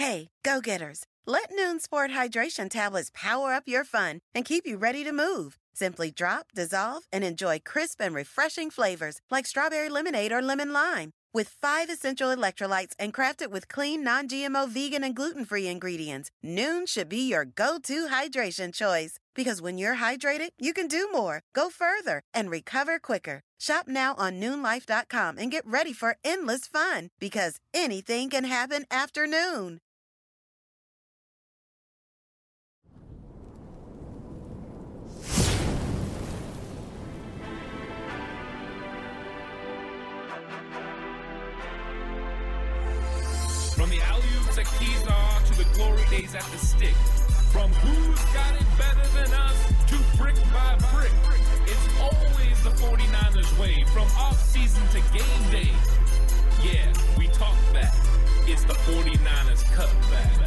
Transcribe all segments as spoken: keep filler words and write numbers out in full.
Hey, go-getters, let Noon Sport Hydration tablets power up your fun and keep you ready to move. Simply drop, dissolve, and enjoy crisp and refreshing flavors like strawberry lemonade or lemon lime. With five essential electrolytes and crafted with clean, non-G M O, vegan, and gluten-free ingredients, Noon should be your go-to hydration choice. Because when you're hydrated, you can do more, go further, and recover quicker. Shop now on noon life dot com and get ready for endless fun. Because anything can happen after noon. From the alley-oops at Kezar to the glory days at the stick. From who's got it better than us to brick by brick. It's always the forty-niners way. From off-season to game day. Yeah, we talk that. It's the forty-niners cutback.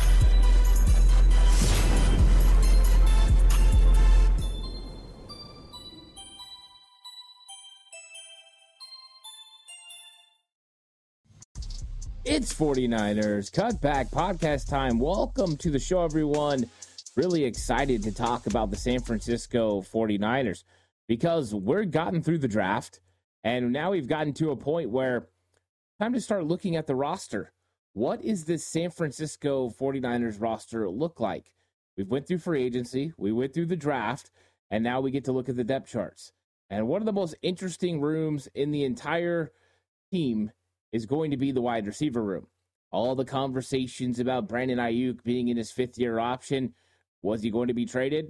It's forty-niners Cutback Podcast time. Welcome to the show, everyone. Really excited to talk about the San Francisco forty-niners because we're gotten through the draft, and now we've gotten to a point where time to start looking at the roster. What is this San Francisco forty-niners roster look like? We've went through free agency, we went through the draft, and now we get to look at the depth charts. And one of the most interesting rooms in the entire team is going to be the wide receiver room. All the conversations about Brandon Aiyuk being in his fifth year option. Was he going to be traded?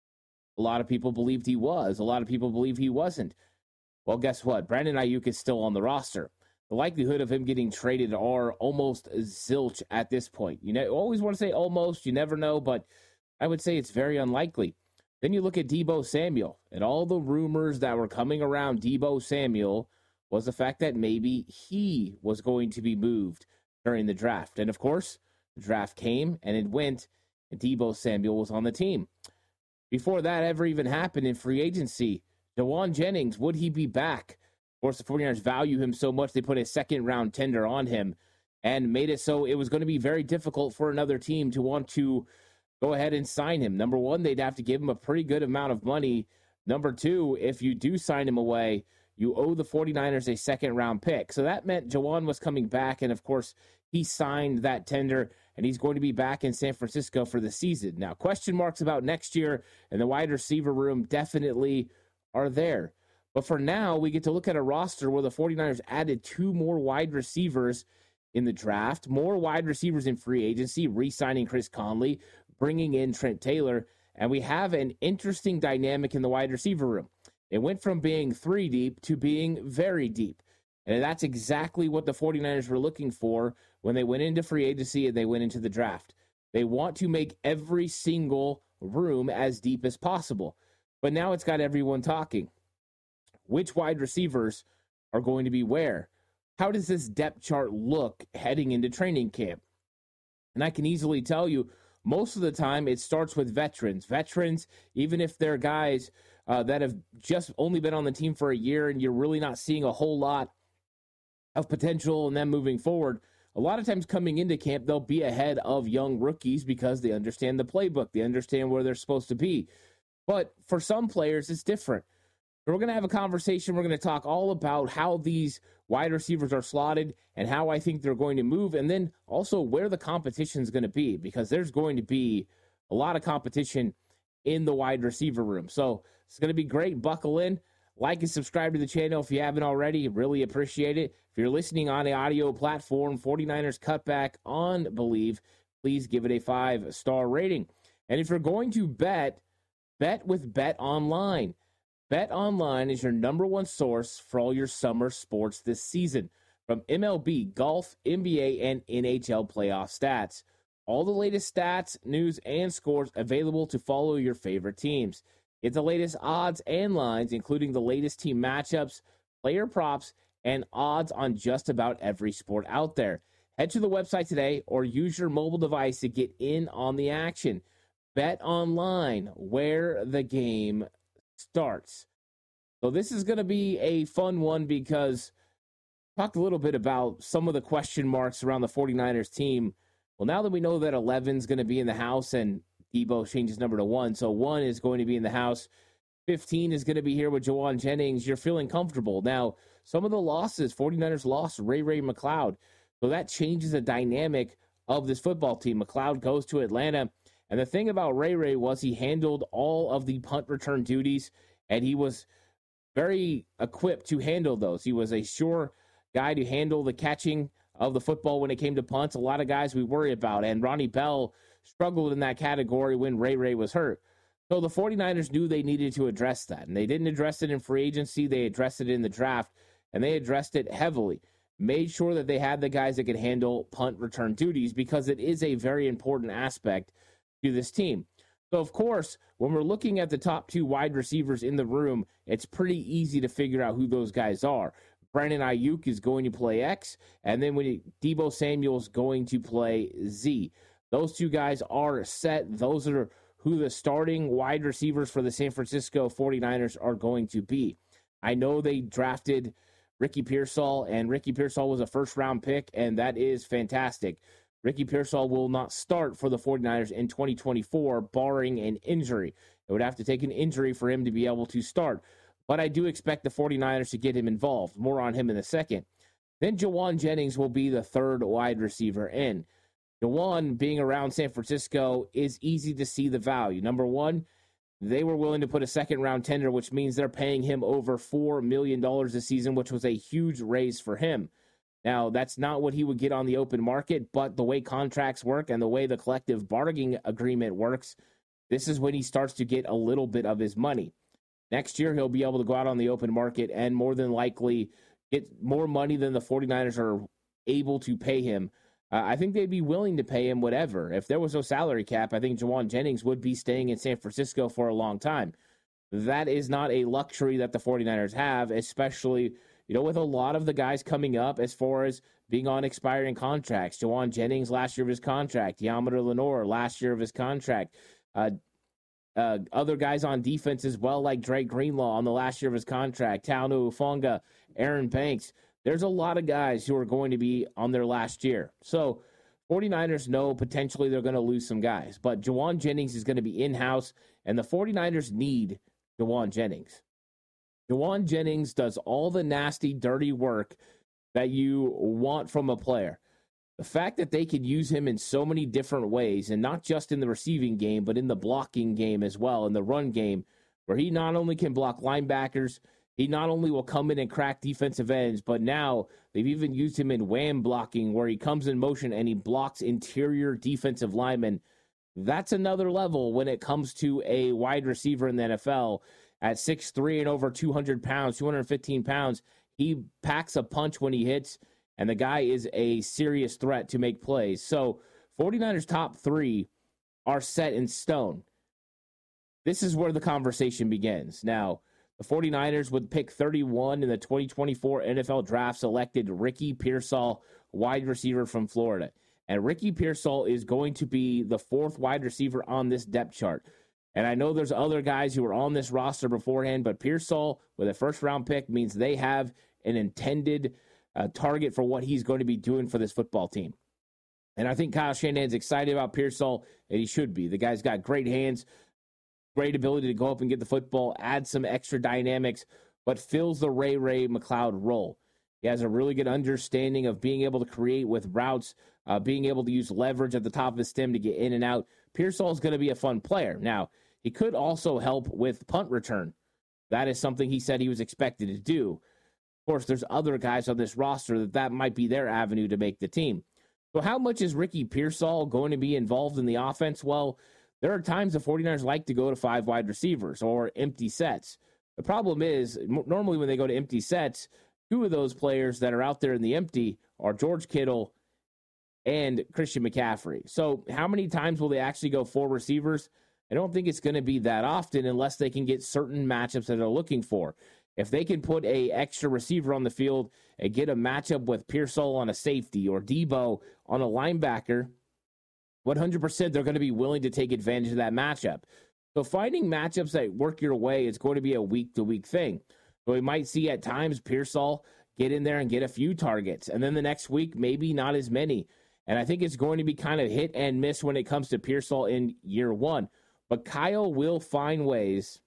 A lot of people believed he was. A lot of people believe he wasn't. Well, guess what? Brandon Aiyuk is still on the roster. The likelihood of him getting traded are almost zilch at this point. You know, always want to say almost, you never know, but I would say it's very unlikely. Then you look at Deebo Samuel, and all the rumors that were coming around Deebo Samuel was the fact that maybe he was going to be moved during the draft. And of course, the draft came and it went, and Deebo Samuel was on the team. Before that ever even happened in free agency, Jauan Jennings, would he be back? Of course, the forty-niners value him so much, they put a second-round tender on him and made it so it was going to be very difficult for another team to want to go ahead and sign him. Number one, they'd have to give him a pretty good amount of money. Number two, if you do sign him away, you owe the forty-niners a second-round pick. So that meant Jauan was coming back, and of course, he signed that tender, and he's going to be back in San Francisco for the season. Now, question marks about next year, and the wide receiver room definitely are there. But for now, we get to look at a roster where the forty-niners added two more wide receivers in the draft, more wide receivers in free agency, re-signing Chris Conley, bringing in Trent Taylor, and we have an interesting dynamic in the wide receiver room. It went from being three deep to being very deep. And that's exactly what the forty-niners were looking for when they went into free agency and they went into the draft. They want to make every single room as deep as possible. But now it's got everyone talking. Which wide receivers are going to be where? How does this depth chart look heading into training camp? And I can easily tell you, most of the time it starts with veterans. Veterans, even if they're guys uh, that have just only been on the team for a year and you're really not seeing a whole lot of potential in them moving forward, a lot of times coming into camp, they'll be ahead of young rookies because they understand the playbook. They understand where they're supposed to be. But for some players, it's different. So we're going to have a conversation. We're going to talk all about how these wide receivers are slotted and how I think they're going to move, and then also where the competition is going to be, because there's going to be a lot of competition in the wide receiver room. So it's going to be great. Buckle in. Like and subscribe to the channel if you haven't already. Really appreciate it. If you're listening on the audio platform, forty-niners Cutback on Believe, please give it a five-star rating. And if you're going to bet, bet with Bet Online. Bet Online is your number one source for all your summer sports this season. From M L B, golf, N B A, and N H L playoff stats. All the latest stats, news, and scores available to follow your favorite teams. Get the latest odds and lines, including the latest team matchups, player props, and odds on just about every sport out there. Head to the website today or use your mobile device to get in on the action. Bet Online, where the game starts. So this is going to be a fun one because I talked a little bit about some of the question marks around the forty-niners team Well, now that we know that eleven's going to be in the house and Debo changes number to one, so one is going to be in the house. fifteen is going to be here with Jauan Jennings. You're feeling comfortable. Now, some of the losses, 49ers lost Ray Ray McCloud. So that changes the dynamic of this football team. McCloud goes to Atlanta. And the thing about Ray Ray was he handled all of the punt return duties, and he was very equipped to handle those. He was a sure guy to handle the catching of the football when it came to punts. A lot of guys we worry about. And Ronnie Bell struggled in that category when Ray Ray was hurt. So the 49ers knew they needed to address that. And they didn't address it in free agency. They addressed it in the draft. And they addressed it heavily. Made sure that they had the guys that could handle punt return duties because it is a very important aspect to this team. So, of course, when we're looking at the top two wide receivers in the room, it's pretty easy to figure out who those guys are. Brandon Ayuk is going to play X, and then when Deebo Samuel is going to play Z. Those two guys are set. Those are who the starting wide receivers for the San Francisco 49ers are going to be. I know they drafted Ricky Pearsall, and Ricky Pearsall was a first-round pick, and that is fantastic. Ricky Pearsall will not start for the 49ers in twenty twenty-four, barring an injury. It would have to take an injury for him to be able to start. But I do expect the 49ers to get him involved. More on him in a second. Then Jauan Jennings will be the third wide receiver in. Jauan, being around San Francisco, is easy to see the value. Number one, they were willing to put a second-round tender, which means they're paying him over four million dollars a season, which was a huge raise for him. Now, that's not what he would get on the open market, but the way contracts work and the way the collective bargaining agreement works, this is when he starts to get a little bit of his money. Next year, he'll be able to go out on the open market and more than likely get more money than the 49ers are able to pay him. Uh, I think they'd be willing to pay him whatever. If there was no salary cap, I think Jauan Jennings would be staying in San Francisco for a long time. That is not a luxury that the 49ers have, especially, you know, with a lot of the guys coming up as far as being on expiring contracts. Jauan Jennings, last year of his contract. Yamada Lenore, last year of his contract. Uh, uh, other guys on defense as well, like Drake Greenlaw on the last year of his contract. Taunu Ufonga, Aaron Banks. There's a lot of guys who are going to be on their last year. So 49ers know potentially they're going to lose some guys. But Jauan Jennings is going to be in-house, and the 49ers need Jauan Jennings. Jauan Jennings does all the nasty, dirty work that you want from a player. The fact that they could use him in so many different ways, and not just in the receiving game, but in the blocking game as well, in the run game, where he not only can block linebackers, he not only will come in and crack defensive ends, but now they've even used him in wham blocking, where he comes in motion and he blocks interior defensive linemen. That's another level when it comes to a wide receiver in the N F L. At six three and over two hundred pounds, two hundred fifteen pounds, he packs a punch when he hits, and the guy is a serious threat to make plays. So 49ers top three are set in stone. This is where the conversation begins. Now, the 49ers with pick thirty-one in the twenty twenty-four N F L Draft selected Ricky Pearsall, wide receiver from Florida. And Ricky Pearsall is going to be the fourth wide receiver on this depth chart. And I know there's other guys who were on this roster beforehand, but Pearsall with a first-round pick means they have an intended uh, target for what he's going to be doing for this football team. And I think Kyle Shanahan's excited about Pearsall, and he should be. The guy's got great hands, great ability to go up and get the football, add some extra dynamics, but fills the Ray Ray McCloud role. He has a really good understanding of being able to create with routes, uh, being able to use leverage at the top of his stem to get in and out. Pearsall is going to be a fun player. Now, he could also help with punt return. That is something he said he was expected to do. Of course, there's other guys on this roster that that might be their avenue to make the team. So how much is Ricky Pearsall going to be involved in the offense? Well, there are times the 49ers like to go to five wide receivers or empty sets. The problem is, normally when they go to empty sets, two of those players that are out there in the empty are George Kittle and Christian McCaffrey. So how many times will they actually go four receivers? I don't think it's going to be that often unless they can get certain matchups that they're looking for. If they can put a extra receiver on the field and get a matchup with Pearsall on a safety or Deebo on a linebacker, one hundred percent they're going to be willing to take advantage of that matchup. So finding matchups that work your way is going to be a week-to-week thing. So we might see at times Pearsall get in there and get a few targets, and then the next week maybe not as many. And I think it's going to be kind of hit and miss when it comes to Pearsall in year one. But Kyle will find ways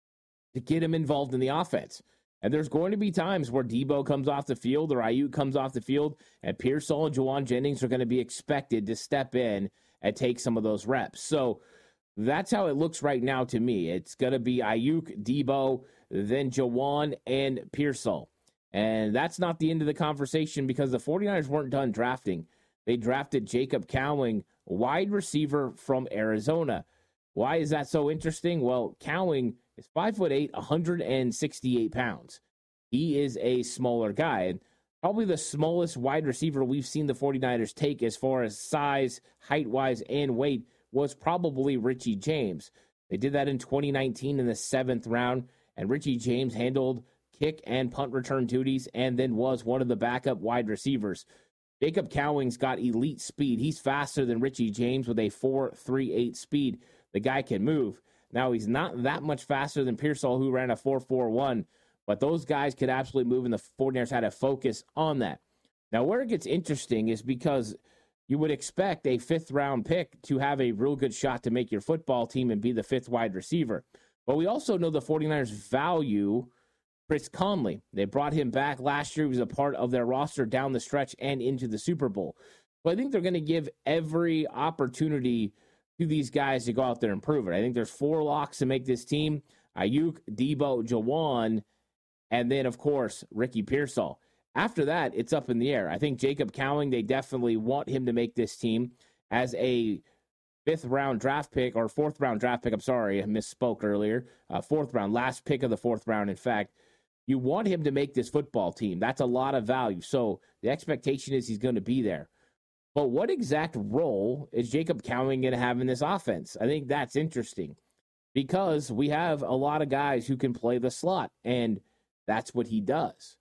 to get him involved in the offense. And there's going to be times where Debo comes off the field or Aiyuk comes off the field, and Pearsall and Jauan Jennings are going to be expected to step in and take some of those reps. So that's how it looks right now to me. It's going to be Aiyuk, Debo, then Jauan, and Pearsall. And that's not the end of the conversation because the 49ers weren't done drafting. They drafted Jacob Cowing, wide receiver from Arizona. Why is that so interesting? Well, Cowing is five foot eight, one hundred sixty-eight pounds. He is a smaller guy, and probably the smallest wide receiver we've seen the 49ers take as far as size, height-wise, and weight was probably Richie James. They did that in twenty nineteen in the seventh round, and Richie James handled kick and punt return duties and then was one of the backup wide receivers. Jacob Cowing's got elite speed. He's faster than Richie James with a four three eight speed. The guy can move. Now, he's not that much faster than Pearsall, who ran a four four one, but those guys could absolutely move, and the 49ers had to focus on that. Now, where it gets interesting is because you would expect a fifth-round pick to have a real good shot to make your football team and be the fifth wide receiver. But we also know the 49ers value Chris Conley. They brought him back last year. He was a part of their roster down the stretch and into the Super Bowl. But I think they're going to give every opportunity to these guys to go out there and prove it. I think there's four locks to make this team: Aiyuk, Debo, Jauan, and then, of course, Ricky Pearsall. After that, it's up in the air. I think Jacob Cowing, they definitely want him to make this team as a fifth-round draft pick, or fourth-round draft pick. I'm sorry, I misspoke earlier. Uh, fourth round, last pick of the fourth round, in fact. You want him to make this football team. That's a lot of value. So the expectation is he's going to be there. But what exact role is Jacob Cowing going to have in this offense? I think that's interesting because we have a lot of guys who can play the slot, and that's what he does.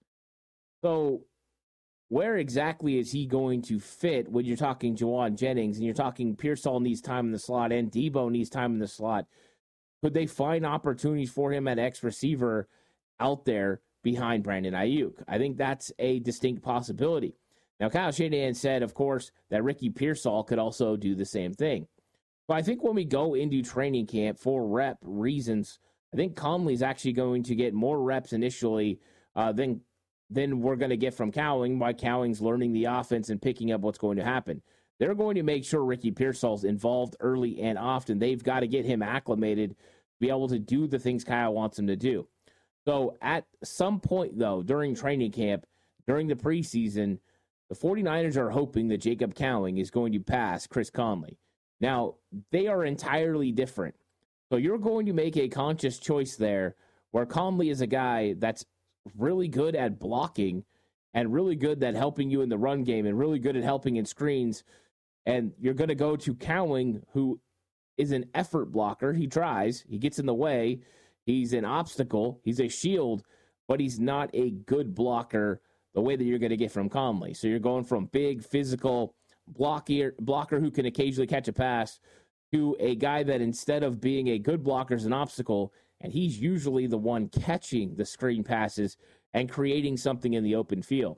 So where exactly is he going to fit when you're talking Jauan Jennings and you're talking Pearsall needs time in the slot and Debo needs time in the slot? Could they find opportunities for him at X receiver out there behind Brandon Aiyuk? I think that's a distinct possibility. Now, Kyle Shanahan said, of course, that Ricky Pearsall could also do the same thing. But I think when we go into training camp for rep reasons, I think Conley's actually going to get more reps initially uh, than, than we're going to get from Cowing, while Cowing's learning the offense and picking up what's going to happen. They're going to make sure Ricky Pearsall's involved early and often. They've got to get him acclimated to be able to do the things Kyle wants him to do. So at some point, though, during training camp, during the preseason, the 49ers are hoping that Jacob Cowing is going to pass Chris Conley. Now, they are entirely different. So you're going to make a conscious choice there where Conley is a guy that's really good at blocking and really good at helping you in the run game and really good at helping in screens. And you're going to go to Cowing, who is an effort blocker. He tries. He gets in the way. He's an obstacle. He's a shield, but he's not a good blocker the way that you're going to get from Conley. So you're going from big, physical blocker, blocker who can occasionally catch a pass to a guy that instead of being a good blocker is an obstacle, and he's usually the one catching the screen passes and creating something in the open field.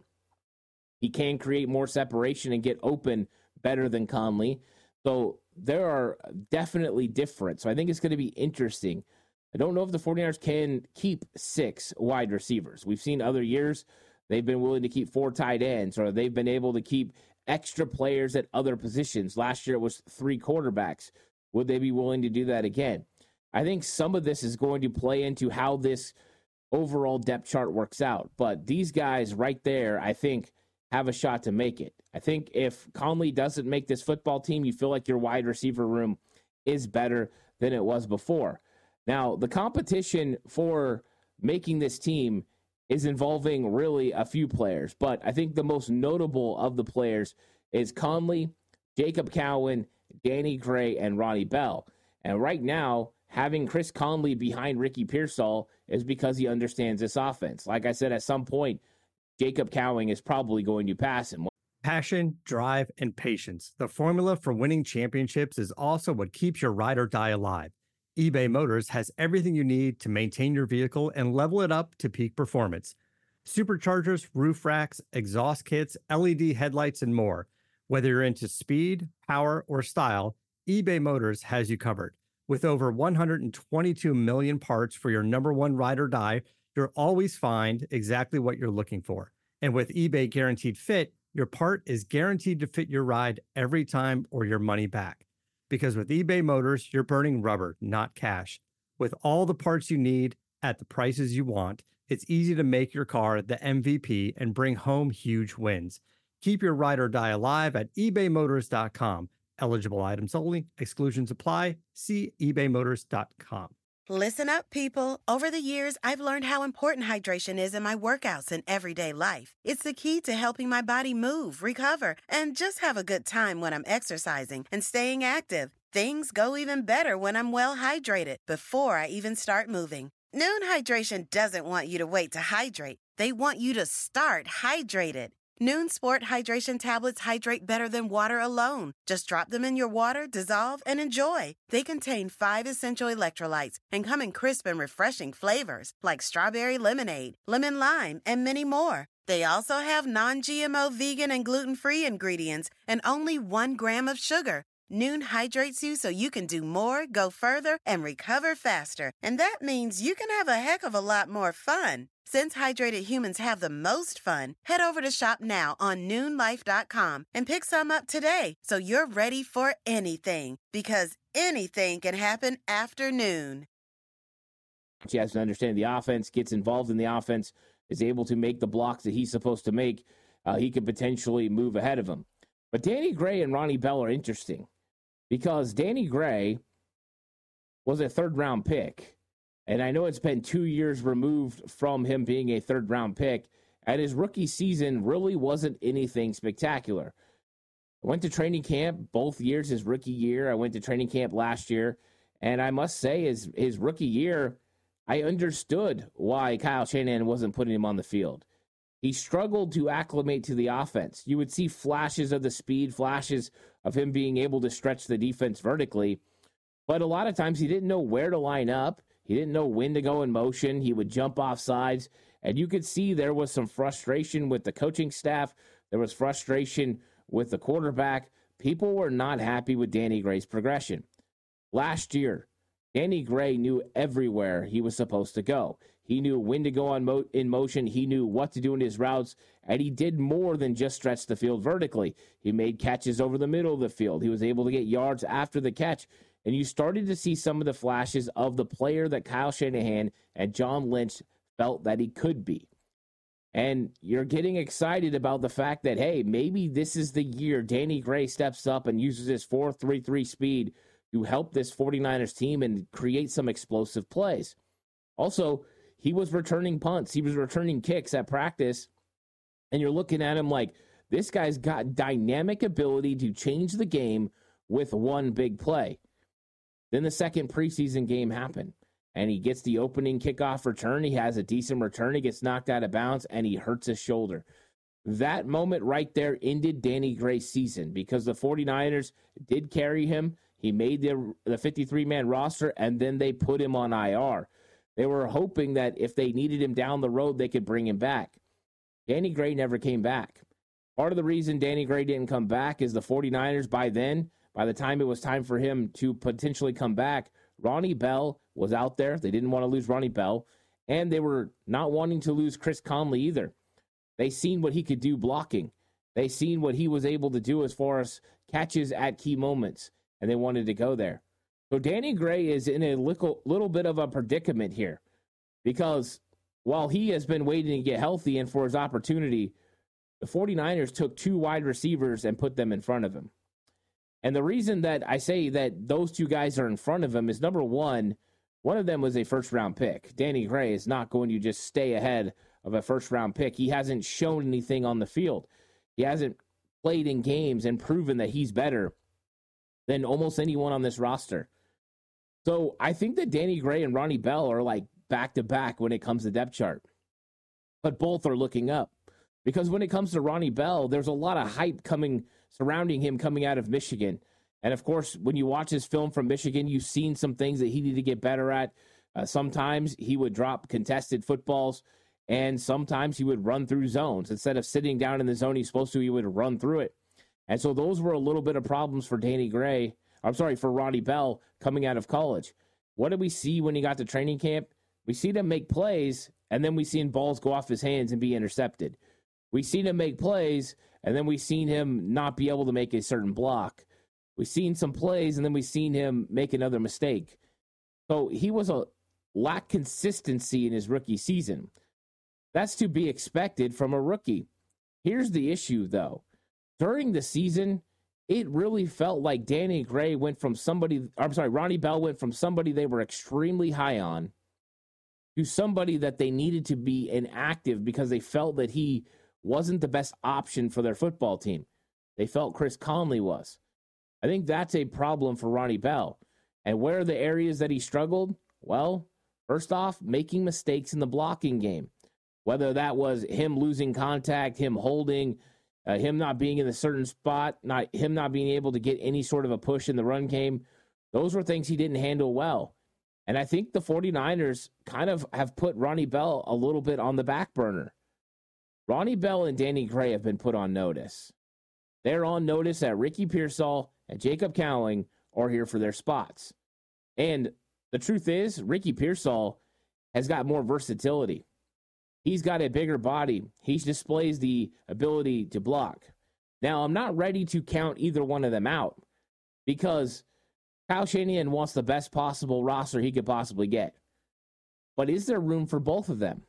He can create more separation and get open better than Conley. So there are definitely different. So I think it's going to be interesting. I don't know if the 49ers can keep six wide receivers. We've seen other years they've been willing to keep four tight ends, or they've been able to keep extra players at other positions. Last year it was three quarterbacks. Would they be willing to do that again? I think some of this is going to play into how this overall depth chart works out. But these guys right there, I think, have a shot to make it. I think if Conley doesn't make this football team, you feel like your wide receiver room is better than it was before. Now, the competition for making this team is involving really a few players, but I think the most notable of the players is Conley, Jacob Cowing, Danny Gray, and Ronnie Bell. And right now, having Chris Conley behind Ricky Pearsall is because he understands this offense. Like I said, at some point, Jacob Cowing is probably going to pass him. Passion, drive, and patience. The formula for winning championships is also what keeps your ride or die alive. eBay Motors has everything you need to maintain your vehicle and level it up to peak performance. Superchargers, roof racks, exhaust kits, L E D headlights, and more. Whether you're into speed, power, or style, eBay Motors has you covered. With over one hundred twenty-two million parts for your number one ride or die, you'll always find exactly what you're looking for. And with eBay Guaranteed Fit, your part is guaranteed to fit your ride every time or your money back. Because with eBay Motors, you're burning rubber, not cash. With all the parts you need at the prices you want, it's easy to make your car the M V P and bring home huge wins. Keep your ride or die alive at ebay motors dot com. Eligible items only. Exclusions apply. See ebay motors dot com. Listen up, people. Over the years, I've learned how important hydration is in my workouts and everyday life. It's the key to helping my body move, recover, and just have a good time when I'm exercising and staying active. Things go even better when I'm well hydrated before I even start moving. Noon Hydration doesn't want you to wait to hydrate. They want you to start hydrated. Noon Sport Hydration Tablets hydrate better than water alone. Just drop them in your water, dissolve, and enjoy. They contain five essential electrolytes and come in crisp and refreshing flavors like strawberry lemonade, lemon lime, and many more. They also have non-G M O vegan and gluten-free ingredients and only one gram of sugar. Noon hydrates you so you can do more, go further, and recover faster. And that means you can have a heck of a lot more fun. Since hydrated humans have the most fun, head over to shop now on noon life dot com and pick some up today so you're ready for anything, because anything can happen after noon. He has to understand the offense, gets involved in the offense, is able to make the blocks that he's supposed to make. Uh, he could potentially move ahead of him. But Danny Gray and Ronnie Bell are interesting because Danny Gray was a third-round pick. And I know it's been two years removed from him being a third-round pick, and his rookie season really wasn't anything spectacular. I went to training camp both years, his rookie year. I went to training camp last year, and I must say his, his rookie year, I understood why Kyle Shanahan wasn't putting him on the field. He struggled to acclimate to the offense. You would see flashes of the speed, flashes of him being able to stretch the defense vertically, but a lot of times he didn't know where to line up. He didn't know when to go in motion. He would jump off sides, and you could see there was some frustration with the coaching staff. There was frustration with the quarterback. People were not happy with Danny Gray's progression. Last year, Danny Gray knew everywhere he was supposed to go. He knew when to go on mo- in motion. He knew what to do in his routes, and he did more than just stretch the field vertically. He made catches over the middle of the field. He was able to get yards after the catch. And you started to see some of the flashes of the player that Kyle Shanahan and John Lynch felt that he could be. And you're getting excited about the fact that, hey, maybe this is the year Danny Gray steps up and uses his four three three speed to help this 49ers team and create some explosive plays. Also, he was returning punts. He was returning kicks at practice. And you're looking at him like, this guy's got dynamic ability to change the game with one big play. Then the second preseason game happened, and he gets the opening kickoff return. He has a decent return. He gets knocked out of bounds, and he hurts his shoulder. That moment right there ended Danny Gray's season because the 49ers did carry him. He made the, the fifty-three man roster, and then they put him on I R. They were hoping that if they needed him down the road, they could bring him back. Danny Gray never came back. Part of the reason Danny Gray didn't come back is the 49ers by then, by the time it was time for him to potentially come back, Ronnie Bell was out there. They didn't want to lose Ronnie Bell, and they were not wanting to lose Chris Conley either. They seen what he could do blocking. They seen what he was able to do as far as catches at key moments, and they wanted to go there. So Danny Gray is in a little, little bit of a predicament here because while he has been waiting to get healthy and for his opportunity, the 49ers took two wide receivers and put them in front of him. And the reason that I say that those two guys are in front of him is, number one, one of them was a first-round pick. Danny Gray is not going to just stay ahead of a first-round pick. He hasn't shown anything on the field. He hasn't played in games and proven that he's better than almost anyone on this roster. So I think that Danny Gray and Ronnie Bell are like back-to-back when it comes to depth chart. But both are looking up. Because when it comes to Ronnie Bell, there's a lot of hype coming surrounding him coming out of Michigan. And, of course, when you watch his film from Michigan, you've seen some things that he needed to get better at. Uh, sometimes he would drop contested footballs, and sometimes he would run through zones. Instead of sitting down in the zone he's supposed to, he would run through it. And so those were a little bit of problems for Danny Gray. I'm sorry, for Ronnie Bell coming out of college. What did we see when he got to training camp? We seen him make plays, and then we seen balls go off his hands and be intercepted. We seen him make plays, and then we seen him not be able to make a certain block. We seen some plays, and then we seen him make another mistake. So he was a lack consistency in his rookie season. That's to be expected from a rookie. Here's the issue, though. During the season, it really felt like Danny Gray went from somebody, I'm sorry, Ronnie Bell went from somebody they were extremely high on to somebody that they needed to be inactive because they felt that he wasn't the best option for their football team. They felt Chris Conley was. I think that's a problem for Ronnie Bell. And where are the areas that he struggled? Well, first off, making mistakes in the blocking game. Whether that was him losing contact, him holding, uh, him not being in a certain spot, not him not being able to get any sort of a push in the run game, those were things he didn't handle well. And I think the 49ers kind of have put Ronnie Bell a little bit on the back burner. Ronnie Bell and Danny Gray have been put on notice. They're on notice that Ricky Pearsall and Jacob Cowling are here for their spots. And the truth is, Ricky Pearsall has got more versatility. He's got a bigger body. He displays the ability to block. Now, I'm not ready to count either one of them out because Kyle Shanahan wants the best possible roster he could possibly get. But is there room for both of them?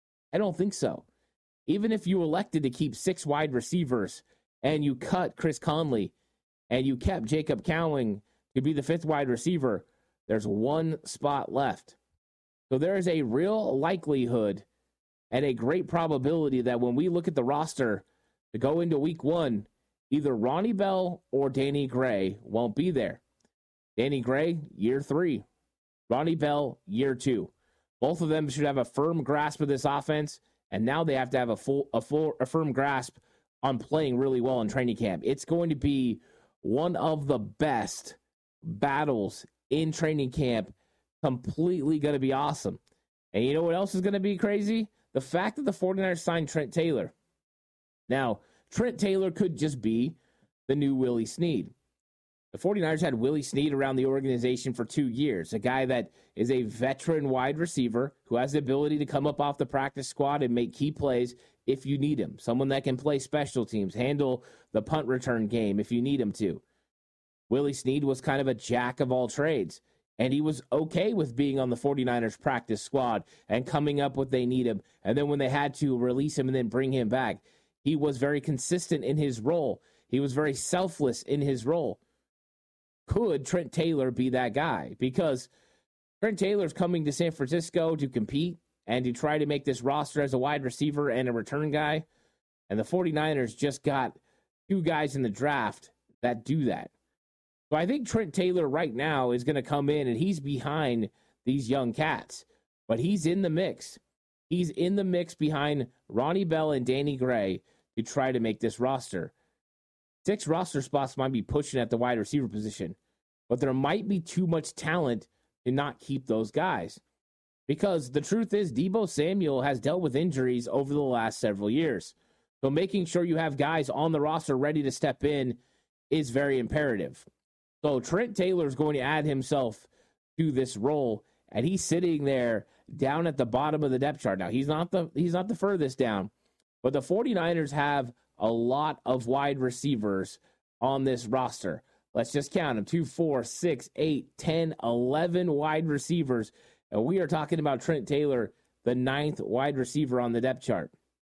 I don't think so. Even if you elected to keep six wide receivers and you cut Chris Conley and you kept Jacob Cowling to be the fifth wide receiver, there's one spot left. So there is a real likelihood and a great probability that when we look at the roster to go into week one, either Ronnie Bell or Danny Gray won't be there. Danny Gray, year three. Ronnie Bell, year two. Both of them should have a firm grasp of this offense, and now they have to have a full, a full, a firm grasp on playing really well in training camp. It's going to be one of the best battles in training camp. Completely going to be awesome. And you know what else is going to be crazy? The fact that the 49ers signed Trent Taylor. Now, Trent Taylor could just be the new Willie Snead. The 49ers had Willie Snead around the organization for two years, a guy that is a veteran wide receiver who has the ability to come up off the practice squad and make key plays if you need him. Someone that can play special teams, handle the punt return game if you need him to. Willie Snead was kind of a jack of all trades, and he was okay with being on the 49ers practice squad and coming up what they need him. And then when they had to release him and then bring him back, he was very consistent in his role. He was very selfless in his role. Could Trent Taylor be that guy? Because Trent Taylor's coming to San Francisco to compete and to try to make this roster as a wide receiver and a return guy. And the 49ers just got two guys in the draft that do that. So I think Trent Taylor right now is going to come in and he's behind these young cats. But he's in the mix. He's in the mix behind Ronnie Bell and Danny Gray to try to make this roster. Six roster spots might be pushing at the wide receiver position, but there might be too much talent to not keep those guys. Because the truth is, Deebo Samuel has dealt with injuries over the last several years. So making sure you have guys on the roster ready to step in is very imperative. So Trent Taylor is going to add himself to this role, and he's sitting there down at the bottom of the depth chart. Now, he's not the he's not the furthest down, but the 49ers have a lot of wide receivers on this roster. Let's just count them. Two, four, six, eight, ten, eleven wide receivers. And we are talking about Trent Taylor, the ninth wide receiver on the depth chart.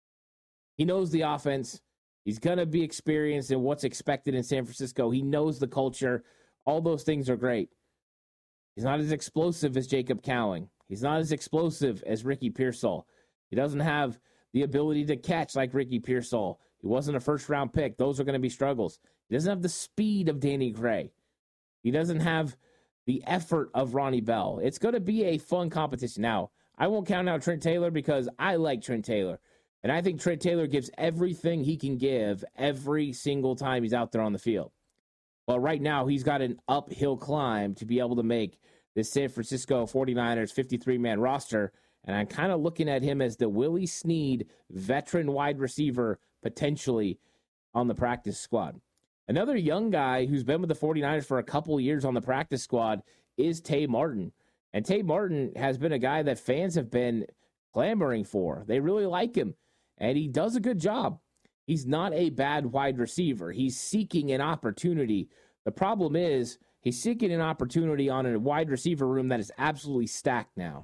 He knows the offense. He's going to be experienced in what's expected in San Francisco. He knows the culture. All those things are great. He's not as explosive as Jacob Cowling. He's not as explosive as Ricky Pearsall. He doesn't have the ability to catch like Ricky Pearsall. He wasn't a first-round pick. Those are going to be struggles. He doesn't have the speed of Danny Gray. He doesn't have the effort of Ronnie Bell. It's going to be a fun competition. Now, I won't count out Trent Taylor because I like Trent Taylor. And I think Trent Taylor gives everything he can give every single time he's out there on the field. Well, right now, he's got an uphill climb to be able to make this San Francisco 49ers fifty-three man roster. And I'm kind of looking at him as the Willie Snead veteran wide receiver potentially on the practice squad. Another young guy who's been with the 49ers for a couple of years on the practice squad is Tay Martin. And Tay Martin has been a guy that fans have been clamoring for. They really like him, and he does a good job. He's not a bad wide receiver. He's seeking an opportunity. The problem is he's seeking an opportunity on a wide receiver room that is absolutely stacked now.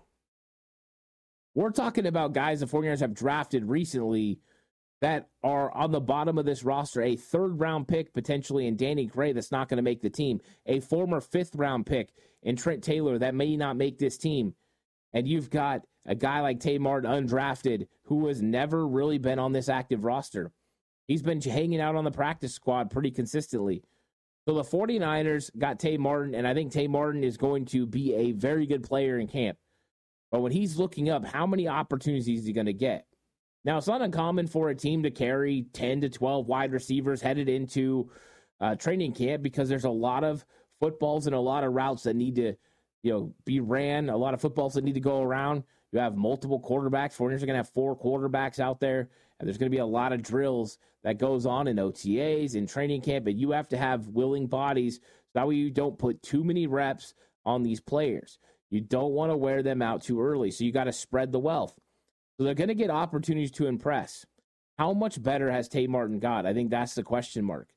We're talking about guys the 49ers have drafted recently that are on the bottom of this roster. A third-round pick potentially in Danny Gray that's not going to make the team. A former fifth-round pick in Trent Taylor that may not make this team. And you've got a guy like Tay Martin, undrafted, who has never really been on this active roster. He's been hanging out on the practice squad pretty consistently. So the 49ers got Tay Martin, and I think Tay Martin is going to be a very good player in camp. But when he's looking up, how many opportunities is he going to get? Now, it's not uncommon for a team to carry ten to twelve wide receivers headed into uh, training camp because there's a lot of footballs and a lot of routes that need to, you know, be ran, a lot of footballs that need to go around. You have multiple quarterbacks. 49ers are going to have four quarterbacks out there, and there's going to be a lot of drills that goes on in O T As, in training camp, but you have to have willing bodies so that way you don't put too many reps on these players. You don't want to wear them out too early, so you got to spread the wealth. So they're going to get opportunities to impress. How much better has Tay Martin got? I think that's the question mark.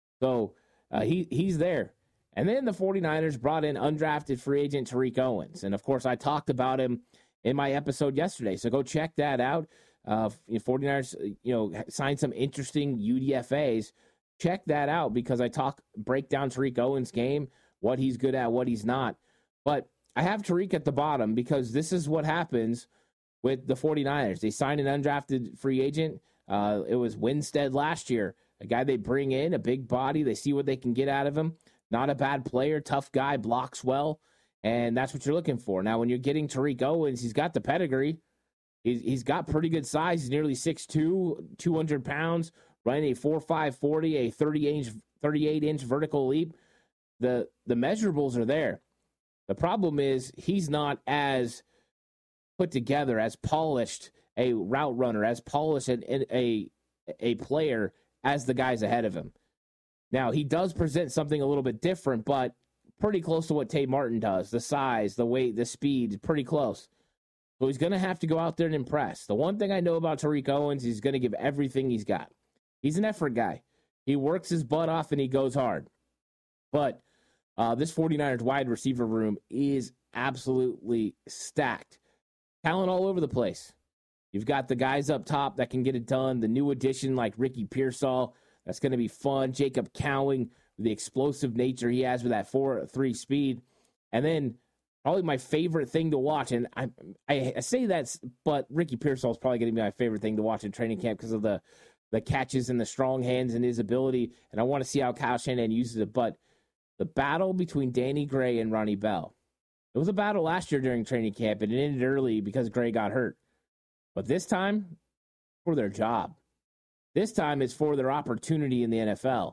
So uh, he he's there. And then the 49ers brought in undrafted free agent Tariq Owens. And, of course, I talked about him in my episode yesterday. So go check that out. Uh, 49ers, you know, signed some interesting U D F As. Check that out because I talk, break down Tariq Owens' game, what he's good at, what he's not. But I have Tariq at the bottom because this is what happens with the 49ers. They signed an undrafted free agent. Uh, it was Winstead last year, a guy they bring in, a big body. They see what they can get out of him. Not a bad player, tough guy, blocks well, and that's what you're looking for. Now, when you're getting Tariq Owens, he's got the pedigree. He's, he's got pretty good size. He's nearly six two, two hundred pounds, running a four five forty, a thirty-eight inch vertical leap. The, the measurables are there. The problem is he's not as put together, as polished a route runner, as polished an, a, a player as the guys ahead of him. Now, he does present something a little bit different, but pretty close to what Tay Martin does. The size, the weight, the speed, pretty close. So he's going to have to go out there and impress. The one thing I know about Tariq Owens, he's going to give everything he's got. He's an effort guy. He works his butt off and he goes hard. But uh, this 49ers wide receiver room is absolutely stacked. Talent all over the place. You've got the guys up top that can get it done. The new addition like Ricky Pearsall, that's going to be fun. Jacob Cowing, the explosive nature he has with that four three speed. And then probably my favorite thing to watch, and I I, I say that, but Ricky Pearsall is probably going to be my favorite thing to watch in training camp because of the, the catches and the strong hands and his ability. And I want to see how Kyle Shanahan uses it. But the battle between Danny Gray and Ronnie Bell. It was a battle last year during training camp, and it ended early because Gray got hurt. But this time, for their job. This time, it's for their opportunity in the N F L.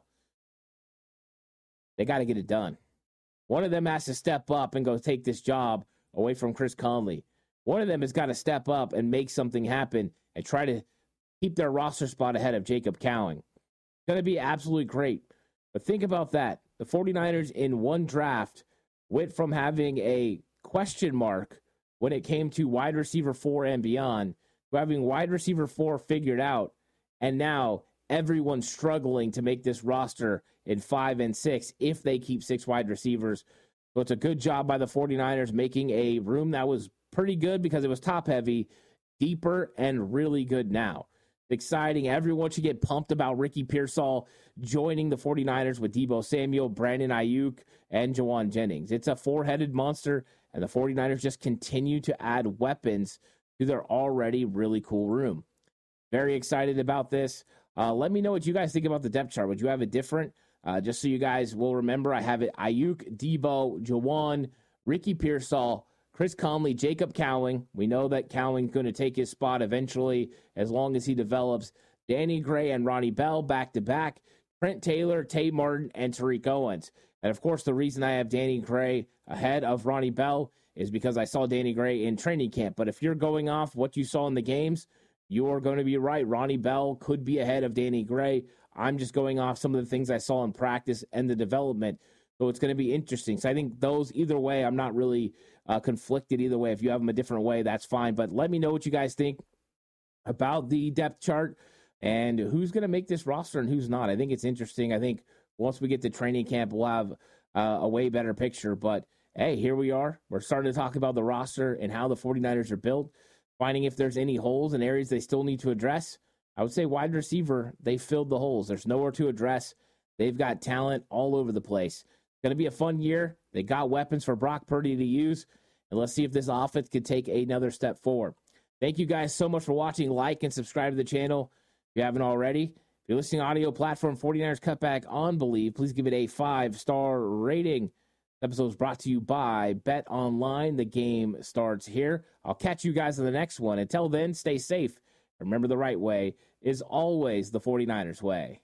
They got to get it done. One of them has to step up and go take this job away from Chris Conley. One of them has got to step up and make something happen and try to keep their roster spot ahead of Jacob Cowing. It's going to be absolutely great. But think about that. The 49ers in one draft went from having a question mark when it came to wide receiver four and beyond to having wide receiver four figured out, and now everyone's struggling to make this roster in five and six if they keep six wide receivers. So it's a good job by the 49ers making a room that was pretty good because it was top-heavy, deeper, and really good now. Exciting. Everyone should get pumped about Ricky Pearsall joining the 49ers with Deebo Samuel, Brandon Ayuk, and Jawan Jennings. It's a four-headed monster, and the 49ers just continue to add weapons to their already really cool room. Very excited about this. Uh, let me know what you guys think about the depth chart. Would you have it different? Uh, just so you guys will remember, I have it Ayuk, Deebo, Jawan, Ricky Pearsall, Chris Conley, Jacob Cowing. We know that Cowing's going to take his spot eventually as long as he develops. Danny Gray and Ronnie Bell back-to-back. Trent Taylor, Tay Martin, and Tariq Owens. And, of course, the reason I have Danny Gray ahead of Ronnie Bell is because I saw Danny Gray in training camp. But if you're going off what you saw in the games, you're going to be right. Ronnie Bell could be ahead of Danny Gray. I'm just going off some of the things I saw in practice and the development. So it's going to be interesting. So I think those, either way, I'm not really uh, conflicted either way. If you have them a different way, that's fine. But let me know what you guys think about the depth chart and who's going to make this roster and who's not. I think it's interesting. I think once we get to training camp, we'll have uh, a way better picture. But, hey, here we are. We're starting to talk about the roster and how the 49ers are built, finding if there's any holes and areas they still need to address. I would say wide receiver, they filled the holes. There's nowhere to address. They've got talent all over the place. It's going to be a fun year. They got weapons for Brock Purdy to use. And let's see if this offense can take another step forward. Thank you guys so much for watching. Like and subscribe to the channel if you haven't already. If you're listening audio platform, 49ers Cutback on Believe, please give it a five-star rating. This episode is brought to you by Bet Online. The game starts here. I'll catch you guys in the next one. Until then, stay safe. Remember, the right way is always the 49ers way.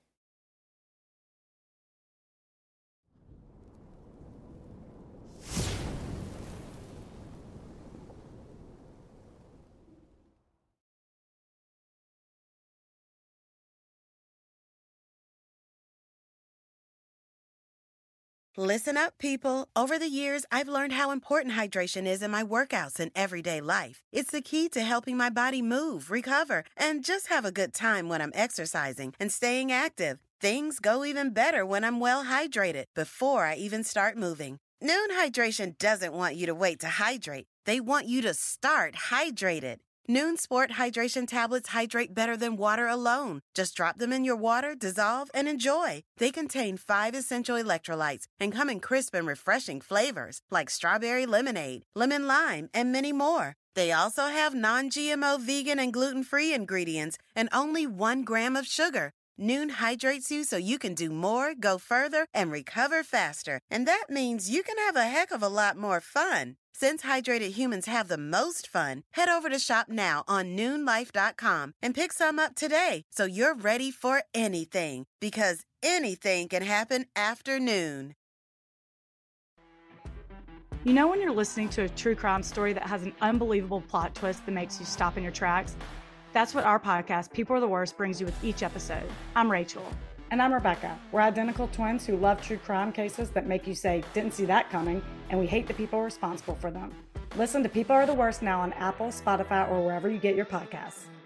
Listen up, people. Over the years, I've learned how important hydration is in my workouts and everyday life. It's the key to helping my body move, recover, and just have a good time when I'm exercising and staying active. Things go even better when I'm well hydrated before I even start moving. Noon Hydration doesn't want you to wait to hydrate. They want you to start hydrated. Noon Sport Hydration Tablets hydrate better than water alone. Just drop them in your water, dissolve, and enjoy. They contain five essential electrolytes and come in crisp and refreshing flavors like strawberry lemonade, lemon lime, and many more. They also have non-G M O vegan and gluten-free ingredients and only one gram of sugar. Noon hydrates you so you can do more, go further, and recover faster. And that means you can have a heck of a lot more fun. Since hydrated humans have the most fun, head over to shop now on noon life dot com and pick some up today so you're ready for anything, because anything can happen after noon. You know when you're listening to a true crime story that has an unbelievable plot twist that makes you stop in your tracks? That's what our podcast, People Are the Worst, brings you with each episode. I'm Rachel. And I'm Rebecca. We're identical twins who love true crime cases that make you say, didn't see that coming, and we hate the people responsible for them. Listen to People Are the Worst now on Apple, Spotify, or wherever you get your podcasts.